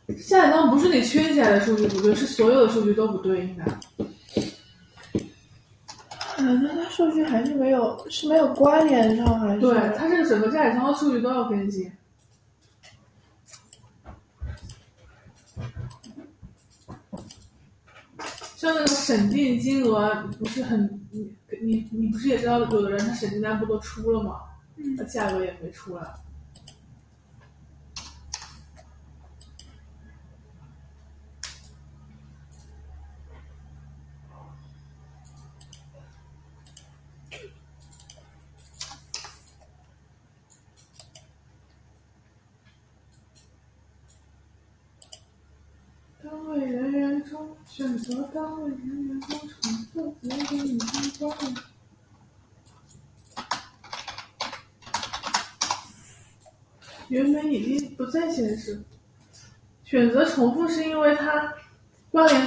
下载当不是你圈起来的数据不对，是所有的数据都不对，应该。 那它数据还是没有关联上，还是对，它这个整个下载仓的数据都要更新。像那个审定金额不是很，你不是也知道有的人他审定单不都出了吗？那价格也没出来。单位人员中选择单位人员中橙色节点已经关了。原本已经不再显示。选择重复是因为它关联